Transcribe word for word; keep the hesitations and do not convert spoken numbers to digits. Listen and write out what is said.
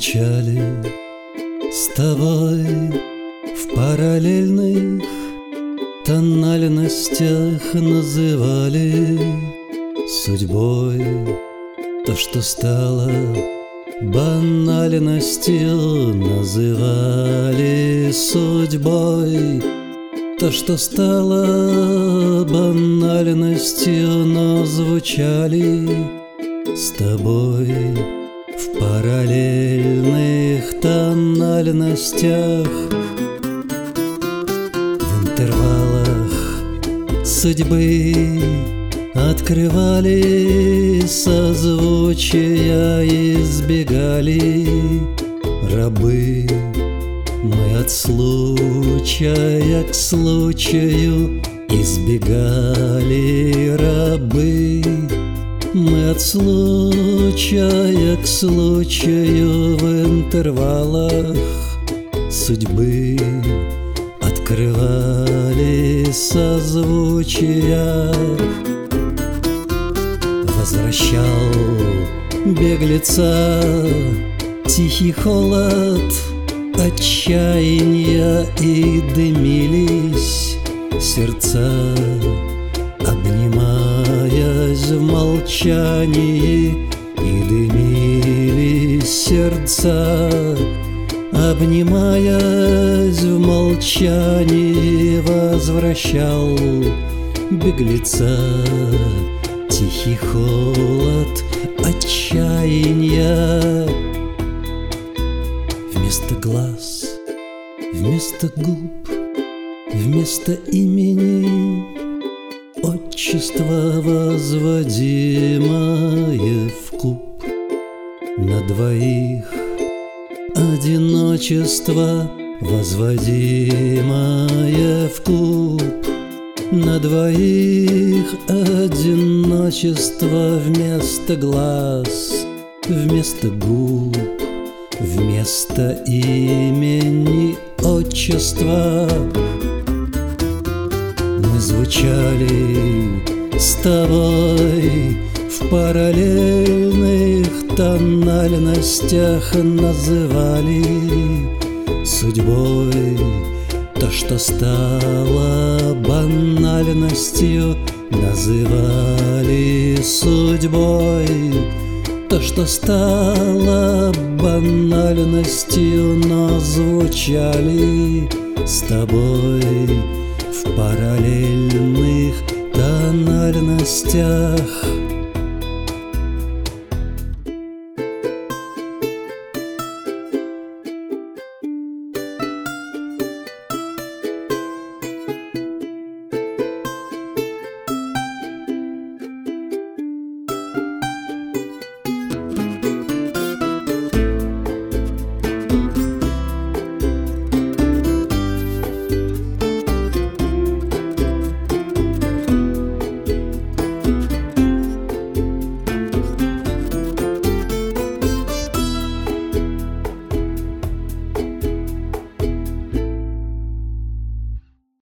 звучали с тобой в параллельных тональностях, называли судьбой то, что стало банальностью, называли судьбой то, что стало банальностью, но звучали с тобой в параллельных тональностях. В интервалах судьбы открывали созвучия, избегали рабы. Мы от случая к случаю избегали рабы. Мы от случая к случаю в интервалах судьбы открывали созвучия. Возвращал беглеца тихий холод отчаяния, и дымились сердца, обнимаясь в молчании, и дымились сердца, обнимаясь в молчании. Возвращал беглеца тихий холод отчаяния. Вместо глаз, вместо губ, вместо имени отчество, возводимое в куб. На двоих одиночество, возводимое в куб. На двоих одиночество, вместо глаз, вместо губ, вместо имени отчества. Мы звучали с тобой в параллельных тональностях, называли судьбой то, что стало банальностью, называли судьбой то, что стало банальностью, но звучали с тобой в параллельных тональностях.